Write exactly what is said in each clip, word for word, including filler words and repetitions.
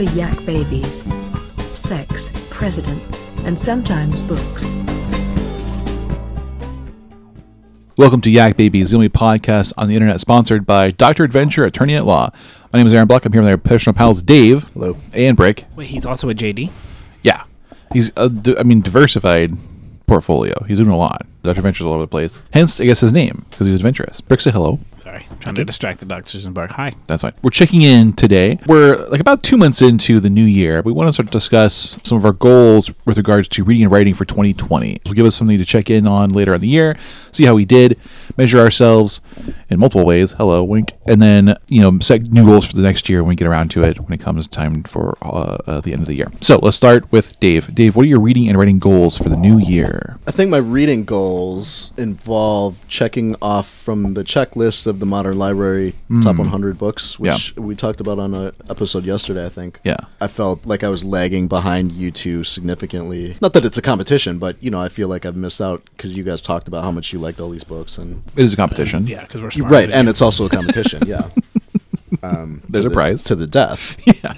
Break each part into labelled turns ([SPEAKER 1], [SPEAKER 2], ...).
[SPEAKER 1] the Yak Babies. Sex, presidents, and sometimes books.
[SPEAKER 2] Welcome to Yak Babies, the only podcast on the internet sponsored by Doctor Adventure, Attorney at Law. My name is Aaron Block. I'm here with my professional pals Dave.
[SPEAKER 3] Hello.
[SPEAKER 2] And Brick.
[SPEAKER 4] Wait, he's also a J D?
[SPEAKER 2] Yeah. He's, a, I mean, diversified portfolio. He's doing a lot. Doctor Adventure's all over the place. Hence, I guess, his name, because he's adventurous. Brick, say hello.
[SPEAKER 4] Sorry, I'm trying to distract the doctors and bark. Hi.
[SPEAKER 2] That's fine. We're checking in today. We're like about two months into the new year. We want to start to discuss some of our goals with regards to reading and writing for twenty twenty. So give us something to check in on later in the year, see how we did, measure ourselves in multiple ways. Hello, wink. And then, you know, set new goals for the next year when we get around to it, when it comes time for uh, uh, the end of the year. So let's start with Dave. Dave, what are your reading and writing goals for the new year?
[SPEAKER 3] I think my reading goals involve checking off from the checklist of the Modern Library
[SPEAKER 2] Mm.
[SPEAKER 3] top one hundred books, which
[SPEAKER 2] Yeah.
[SPEAKER 3] we talked about on an episode yesterday, I think.
[SPEAKER 2] Yeah.
[SPEAKER 3] I felt like I was lagging behind you two significantly. Not that it's a competition, but, you know, I feel like I've missed out because you guys talked about how much you liked all these books. And
[SPEAKER 2] It is a competition.
[SPEAKER 4] Yeah, because we're
[SPEAKER 3] You're
[SPEAKER 4] smart.
[SPEAKER 3] right, and it's also a competition, yeah. Um,
[SPEAKER 2] There's
[SPEAKER 3] to
[SPEAKER 2] a
[SPEAKER 3] the-
[SPEAKER 2] prize.
[SPEAKER 3] To the death.
[SPEAKER 2] Yeah.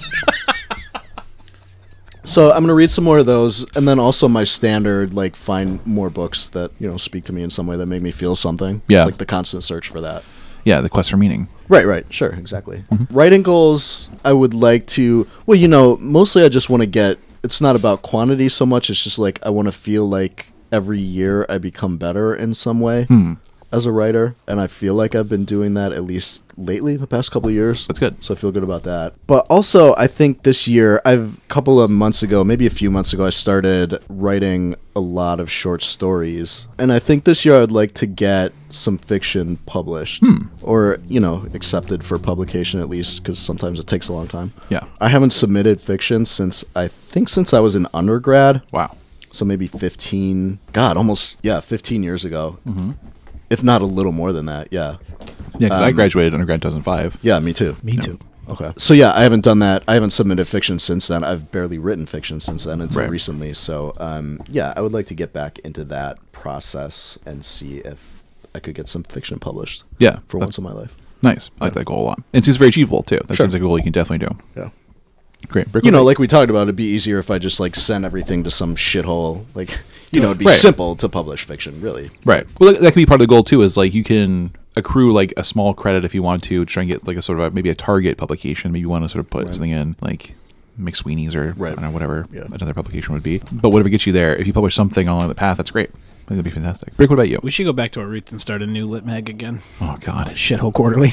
[SPEAKER 3] So I'm going to read some more of those, and then also my standard, like, find more books that, you know, speak to me in some way that make me feel something.
[SPEAKER 2] Yeah.
[SPEAKER 3] It's like the constant search for that.
[SPEAKER 2] Yeah, the quest for meaning.
[SPEAKER 3] Right, right. Sure, exactly.
[SPEAKER 2] Mm-hmm.
[SPEAKER 3] Writing goals, I would like to, well, you know, mostly I just want to get, it's not about quantity so much, it's just like I want to feel like every year I become better in some way.
[SPEAKER 2] Hmm.
[SPEAKER 3] As a writer, and I feel like I've been doing that at least lately, the past couple of years.
[SPEAKER 2] That's good.
[SPEAKER 3] So I feel good about that. But also, I think this year, I've a couple of months ago, maybe a few months ago, I started writing a lot of short stories. And I think this year I'd like to get some fiction published.
[SPEAKER 2] Hmm.
[SPEAKER 3] Or, you know, accepted for publication at least, because sometimes it takes a long time.
[SPEAKER 2] Yeah.
[SPEAKER 3] I haven't submitted fiction since, I think since I was in undergrad.
[SPEAKER 2] Wow.
[SPEAKER 3] So maybe fifteen, God, almost, yeah, fifteen years ago.
[SPEAKER 2] Mm-hmm.
[SPEAKER 3] If not a little more than that, yeah.
[SPEAKER 2] Yeah, because I
[SPEAKER 3] Um,
[SPEAKER 2] graduated undergrad in two thousand five.
[SPEAKER 3] Yeah, me too.
[SPEAKER 4] Me too.
[SPEAKER 3] Okay. So yeah, I haven't done that. I haven't submitted fiction since then. I've barely written fiction since then until
[SPEAKER 2] Right.
[SPEAKER 3] recently. So um, yeah, I would like to get back into that process and see if I could get some fiction published.
[SPEAKER 2] Yeah,
[SPEAKER 3] For
[SPEAKER 2] that's
[SPEAKER 3] once in my life.
[SPEAKER 2] nice. I like that goal a lot. It seems very achievable, too. That
[SPEAKER 3] Sure.
[SPEAKER 2] seems like a goal you can definitely do.
[SPEAKER 3] Yeah.
[SPEAKER 2] Great. Brick,
[SPEAKER 3] You know,
[SPEAKER 2] what
[SPEAKER 3] like we talked about, it'd be easier if I just like sent everything to some shithole. Like, you know, it'd be
[SPEAKER 2] Right.
[SPEAKER 3] simple to publish fiction, really.
[SPEAKER 2] right. Well, that, that could be part of the goal, too, is like you can accrue like a small credit if you want to try and get like a sort of a, maybe a target publication. Maybe you want to sort of put
[SPEAKER 3] Right.
[SPEAKER 2] something in like McSweeney's or
[SPEAKER 3] Right.
[SPEAKER 2] I don't know, whatever
[SPEAKER 3] Yeah.
[SPEAKER 2] another publication would be. But whatever gets you there, if you publish something along the path, that's great. I think that'd be fantastic. Brick, what about you?
[SPEAKER 4] We should go back to our roots and start a new lit mag again.
[SPEAKER 2] Oh, God.
[SPEAKER 4] Shithole Quarterly.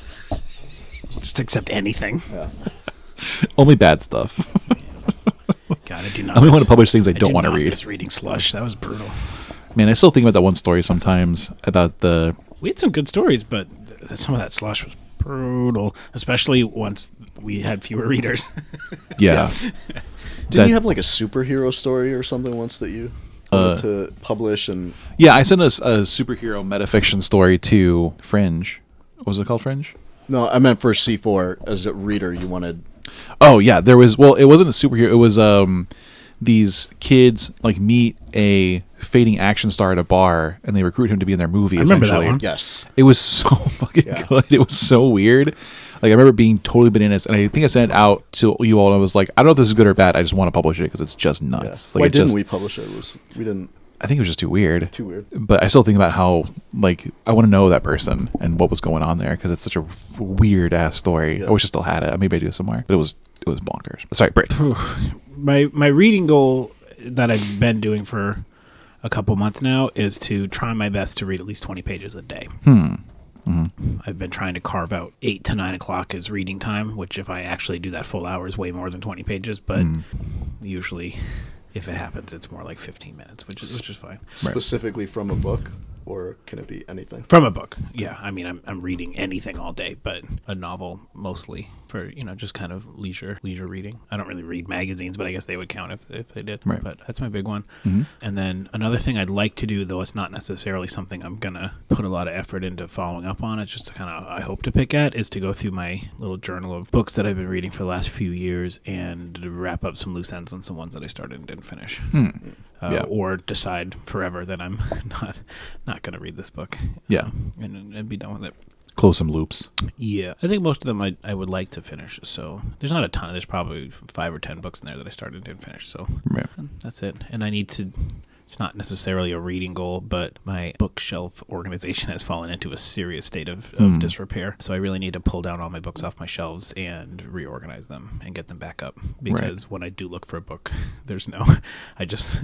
[SPEAKER 4] Just accept anything.
[SPEAKER 3] Yeah.
[SPEAKER 2] Only bad stuff.
[SPEAKER 4] God, I do not.
[SPEAKER 2] I only
[SPEAKER 4] miss-
[SPEAKER 2] want to publish things I
[SPEAKER 4] I
[SPEAKER 2] don't
[SPEAKER 4] do
[SPEAKER 2] want to
[SPEAKER 4] not
[SPEAKER 2] read.
[SPEAKER 4] miss reading Slush. That was brutal.
[SPEAKER 2] Man, I still think about that one story sometimes about the...
[SPEAKER 4] We had some good stories, but th- some of that Slush was brutal, especially once we had fewer readers.
[SPEAKER 2] Yeah.
[SPEAKER 3] Didn't
[SPEAKER 2] That-
[SPEAKER 3] you have like a superhero story or something once that you
[SPEAKER 2] Uh,
[SPEAKER 3] wanted to publish and
[SPEAKER 2] Yeah, I sent a, a superhero metafiction story to Fringe. What was it called, Fringe?
[SPEAKER 3] no, I meant for C four as a reader. You wanted
[SPEAKER 2] Oh, yeah, there was... Well, it wasn't a superhero. It was um, these kids, like, meet a fading action star at a bar, and they recruit him to be in their movie,
[SPEAKER 4] I remember that
[SPEAKER 2] essentially.
[SPEAKER 4] one.
[SPEAKER 3] yes.
[SPEAKER 2] It was so fucking
[SPEAKER 3] Yeah.
[SPEAKER 2] good. It was so weird. Like, I remember being totally bananas, and I think I sent it out to you all, and I was like, I don't know if this is good or bad. I just want to publish it because it's just
[SPEAKER 3] Yeah.
[SPEAKER 2] nuts. Like,
[SPEAKER 3] Why
[SPEAKER 2] it
[SPEAKER 3] didn't
[SPEAKER 2] just,
[SPEAKER 3] we publish it? it? Was we didn't
[SPEAKER 2] I think it was just too weird.
[SPEAKER 3] too weird?
[SPEAKER 2] But I still think about how, like, I want to know that person and what was going on there because it's such a weird ass story.
[SPEAKER 3] Yeah.
[SPEAKER 2] I wish I still had it. Maybe I do somewhere, but it was it was bonkers. Sorry, Britt.
[SPEAKER 4] my my reading goal that I've been doing for a couple months now is to try my best to read at least twenty pages a day.
[SPEAKER 2] Hmm.
[SPEAKER 4] I've been trying to carve out eight to nine o'clock as reading time, which if I actually do that full hour is way more than twenty pages, but
[SPEAKER 2] Hmm.
[SPEAKER 4] usually if it happens, it's more like fifteen minutes, which is which is fine.
[SPEAKER 2] Right.
[SPEAKER 3] Specifically from a book, or can it be anything?
[SPEAKER 4] From a book, yeah. I mean, I'm I'm reading anything all day, but a novel mostly for, you know, just kind of leisure leisure reading. I don't really read magazines, but I guess they would count if if they did.
[SPEAKER 2] Right.
[SPEAKER 4] But that's my big one.
[SPEAKER 2] Mhm.
[SPEAKER 4] And then another thing I'd like to do, though it's not necessarily something I'm gonna put a lot of effort into following up on. It's just to kind of I hope to pick at is to go through my little journal of books that I've been reading for the last few years and wrap up some loose ends on some ones that I started and didn't finish.
[SPEAKER 2] Hmm.
[SPEAKER 4] Uh,
[SPEAKER 2] Yeah.
[SPEAKER 4] Or decide forever that I'm not not going to read this book.
[SPEAKER 2] Yeah.
[SPEAKER 4] Um, and, and be done with it.
[SPEAKER 2] close some loops.
[SPEAKER 4] Yeah, I think most of them I, I would like to finish. So there's not a ton. There's probably five or ten books in there that I started and didn't finish. So
[SPEAKER 2] Right.
[SPEAKER 4] that's it. And I need to. It's not necessarily a reading goal, but my bookshelf organization has fallen into a serious state of, of
[SPEAKER 2] Hmm.
[SPEAKER 4] disrepair. So I really need to pull down all my books off my shelves and reorganize them and get them back up. Because when I do look for a book, there's no. I just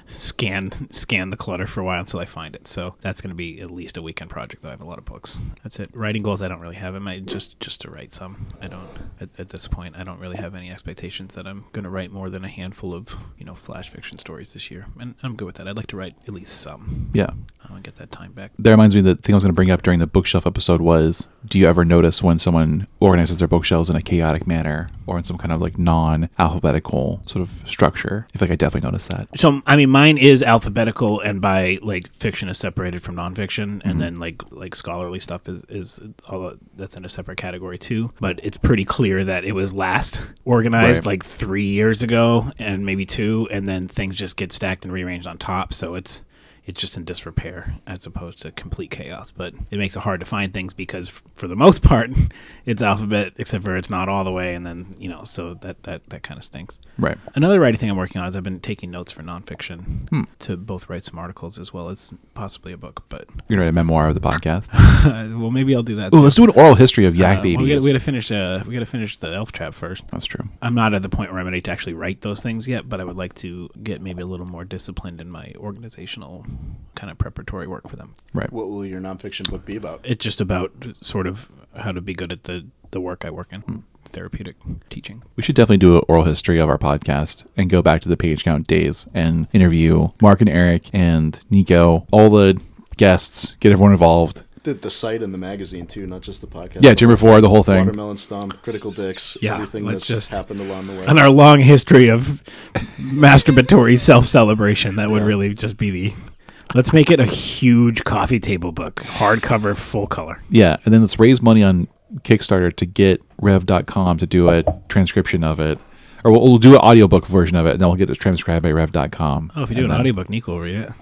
[SPEAKER 4] scan scan the clutter for a while until I find it. So that's going to be at least a weekend project. Though I have a lot of books. That's it. Writing goals I don't really have. I might just just to write some. I don't at, at this point. I don't really have any expectations that I'm going to write more than a handful of you know flash fiction stories this year, and I'm good with that. I'd like to write at least some.
[SPEAKER 2] Yeah.
[SPEAKER 4] I want to get that time back.
[SPEAKER 2] That reminds me, the thing I was going to bring up during the bookshelf episode was, do you ever notice when someone organizes their bookshelves in a chaotic manner or in some kind of like non-alphabetical sort of structure? I feel like I definitely noticed that.
[SPEAKER 4] So, I mean, mine is alphabetical, and by like fiction is separated from nonfiction, and
[SPEAKER 2] Mm-hmm.
[SPEAKER 4] then like like scholarly stuff is is all that's in a separate category too. But it's pretty clear that it was last organized
[SPEAKER 2] Right.
[SPEAKER 4] like three years ago, and maybe two, and then things just get stacked and rearranged on top. So it's it's just in disrepair as opposed to complete chaos. But it makes it hard to find things because f- for the most part, it's alphabet, except for it's not all the way, and then you know, so that that that kind of stinks.
[SPEAKER 2] Right.
[SPEAKER 4] Another writing thing I'm working on is I've been taking notes for nonfiction
[SPEAKER 2] Hmm.
[SPEAKER 4] to both write some articles as well as possibly a book. But
[SPEAKER 2] You're going to write a memoir of the podcast.
[SPEAKER 4] well, maybe I'll do that.
[SPEAKER 2] Oh,
[SPEAKER 4] too.
[SPEAKER 2] let's do an oral history of Yak
[SPEAKER 4] Uh,
[SPEAKER 2] Babies.
[SPEAKER 4] well, we gotta, we gotta finish. Uh, we gotta finish the Elf Trap first.
[SPEAKER 2] That's true.
[SPEAKER 4] I'm not at the point where I'm ready to actually write those things yet, but I would like to get maybe a little more disciplined in my organizational kind of preparatory work for them.
[SPEAKER 2] Right.
[SPEAKER 3] What will your nonfiction book be about?
[SPEAKER 4] It's just about sort of how to be good at the, the work I work in,
[SPEAKER 2] Hmm.
[SPEAKER 4] therapeutic teaching.
[SPEAKER 2] We should definitely do an oral history of our podcast and go back to the page count days and interview Mark and Eric and Nico, all the guests, get everyone involved.
[SPEAKER 3] The, the site and the magazine too, not just the podcast.
[SPEAKER 2] Yeah, Jim before the whole thing.
[SPEAKER 3] Watermelon Stomp, Critical Dicks,
[SPEAKER 4] Yeah,
[SPEAKER 3] everything
[SPEAKER 4] let's
[SPEAKER 3] that's
[SPEAKER 4] just-
[SPEAKER 3] happened along the way.
[SPEAKER 4] On our long history of masturbatory self-celebration, that would
[SPEAKER 3] Yeah.
[SPEAKER 4] really just be the... Let's make it a huge coffee table book, hardcover, full color.
[SPEAKER 2] Yeah, and then let's raise money on Kickstarter to get rev dot com to do a transcription of it. Or we'll, we'll do an audiobook version of it, and then we'll get it transcribed by rev dot com.
[SPEAKER 4] Oh, if you do
[SPEAKER 2] And
[SPEAKER 4] an
[SPEAKER 2] then-
[SPEAKER 4] audiobook, Nico will read it.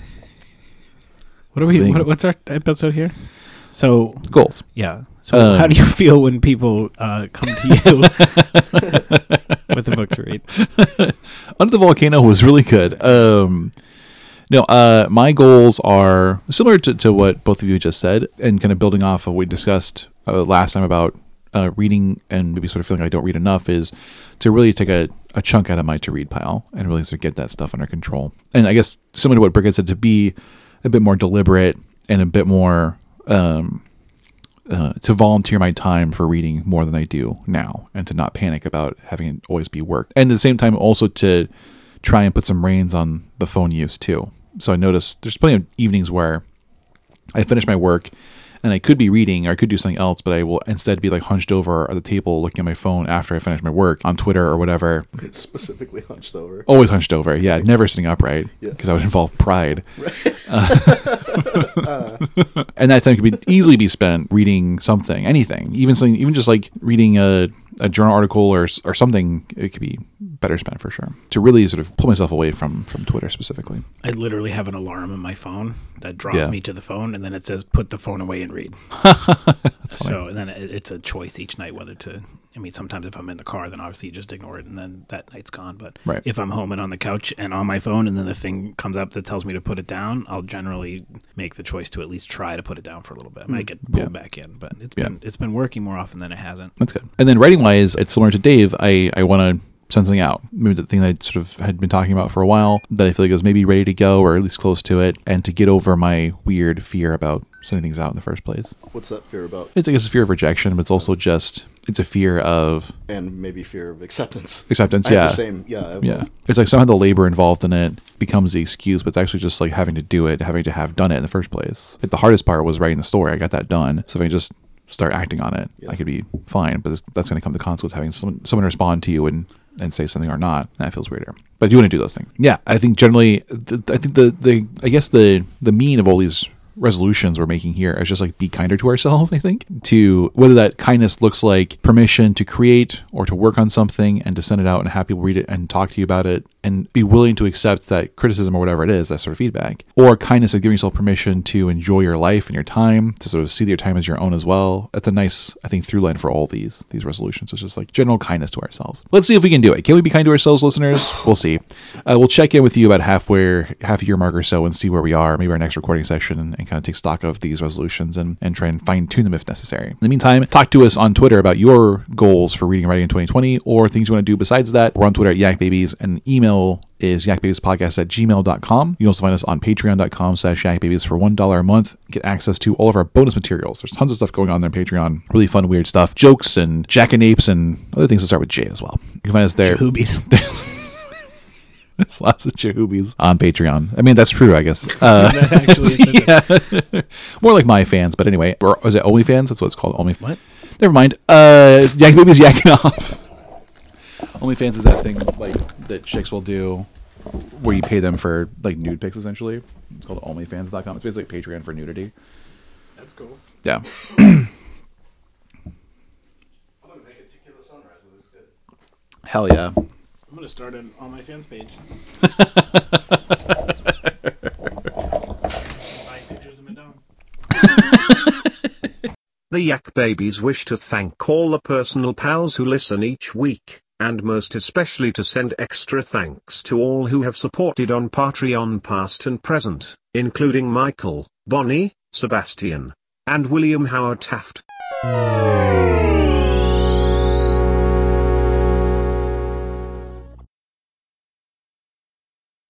[SPEAKER 4] What are we?
[SPEAKER 2] Zing.
[SPEAKER 4] What, what's our episode here? So
[SPEAKER 2] Goals.
[SPEAKER 4] yeah. So
[SPEAKER 2] Um,
[SPEAKER 4] how do you feel when people uh, come to you with a book to read?
[SPEAKER 2] Under the Volcano was really good. Um, no, uh, my goals are similar to, to what both of you just said, and kind of building off of what we discussed uh, last time about uh, reading and maybe sort of feeling like I don't read enough, is to really take a, a chunk out of my to read pile and really sort of get that stuff under control. And I guess similar to what Brickett said, to be a bit more deliberate and a bit more um, uh, to volunteer my time for reading more than I do now, and to not panic about having it always be work. And at the same time, also to try and put some reins on the phone use too. So I noticed there's plenty of evenings where I finish my work and I could be reading or I could do something else, but I will instead be like hunched over at the table looking at my phone after I finish my work on Twitter or whatever.
[SPEAKER 3] It's specifically hunched over.
[SPEAKER 2] Always hunched over. Yeah, never sitting upright
[SPEAKER 3] Yeah.
[SPEAKER 2] because I would involve pride. Uh, and that time could be easily be spent reading something, anything, even something, even just like reading a, a journal article or s- or something. It could be better spent for sure. To really sort of pull myself away from from Twitter specifically.
[SPEAKER 4] I literally have an alarm on my phone that draws
[SPEAKER 2] Yeah.
[SPEAKER 4] me to the phone, and then it says, "Put the phone away and read."
[SPEAKER 2] That's funny.
[SPEAKER 4] So, and then it, it's a choice each night whether to. I mean, sometimes if I'm in the car, then obviously you just ignore it, and then that night's gone. But
[SPEAKER 2] Right.
[SPEAKER 4] if I'm home and on the couch and on my phone, and then the thing comes up that tells me to put it down, I'll generally make the choice to at least try to put it down for a little bit. I might get pulled
[SPEAKER 2] Yeah.
[SPEAKER 4] back in, but it's
[SPEAKER 2] Yeah.
[SPEAKER 4] been it's been working more often than it hasn't.
[SPEAKER 2] That's good. And then writing wise, it's similar to Dave. I, I want to send something out. Maybe the thing that I sort of had been talking about for a while that I feel like is maybe ready to go or at least close to it, and to get over my weird fear about sending things out in the first place.
[SPEAKER 3] What's that fear about?
[SPEAKER 2] It's I guess a fear of rejection, but it's also just it's a fear of
[SPEAKER 3] And maybe fear of acceptance.
[SPEAKER 2] acceptance.
[SPEAKER 3] I
[SPEAKER 2] Yeah.
[SPEAKER 3] have the same. Yeah. I have
[SPEAKER 2] Yeah.
[SPEAKER 3] both.
[SPEAKER 2] It's like somehow the labor involved in it becomes the excuse, but it's actually just like having to do it, having to have done it in the first place. Like the hardest part was writing the story. I got that done. So if I just start acting on it,
[SPEAKER 3] Yeah.
[SPEAKER 2] I could be fine. But this, that's going to come to consequence having someone, someone respond to you and, and say something or not. And that feels weirder. But I do want to do those things. Yeah. I think generally, th- I think the, the, I guess the, the mean of all these resolutions we're making here is just like be kinder to ourselves. I think to whether that kindness looks like permission to create or to work on something and to send it out and have people read it and talk to you about it and be willing to accept that criticism or whatever it is, that sort of feedback. Or kindness of giving yourself permission to enjoy your life and your time, to sort of see your time as your own as well. That's a nice, I think, through line for all these these resolutions. It's just like general kindness to ourselves. Let's see if we can do it. Can we be kind to ourselves, listeners? We'll see. Uh, we'll check in with you about halfway, half a year mark or so and see where we are, maybe our next recording session, and, and kind of take stock of these resolutions and, and try and fine tune them if necessary. In the meantime, talk to us on Twitter about your goals for reading and writing in twenty twenty or things you want to do besides that. We're on Twitter at Yak Babies, and email is yakbabiespodcast at gmail dot com. You can also find us on patreon dot com slash yakbabies for one dollar a month. Get access to all of our bonus materials. There's tons of stuff going on there on Patreon. Really fun, weird stuff. Jokes and jackanapes and other things that start with J as well. You can find us there.
[SPEAKER 4] Jahoobies.
[SPEAKER 2] There's lots of Jahoobies on Patreon. I mean, that's true, I guess. Uh,
[SPEAKER 4] That actually
[SPEAKER 2] yeah. More like my fans, but anyway. Or is it OnlyFans? That's what it's called. Only.
[SPEAKER 4] What?
[SPEAKER 2] Never mind. Uh, Yak Babies yakking off. OnlyFans is that thing like that chicks will do where you pay them for like nude pics essentially. It's called onlyfans dot com. It's basically like Patreon for nudity.
[SPEAKER 4] That's cool.
[SPEAKER 2] Yeah.
[SPEAKER 3] I'm gonna make a tequila sunrise. It looks good.
[SPEAKER 2] Hell yeah.
[SPEAKER 4] I'm gonna start it on my fans page. Buying pictures of my dog.
[SPEAKER 5] The Yak Babies wish to thank all the personal pals who listen each week, and most especially to send extra thanks to all who have supported on Patreon past and present, including Michael, Bonnie, Sebastian, and William Howard Taft.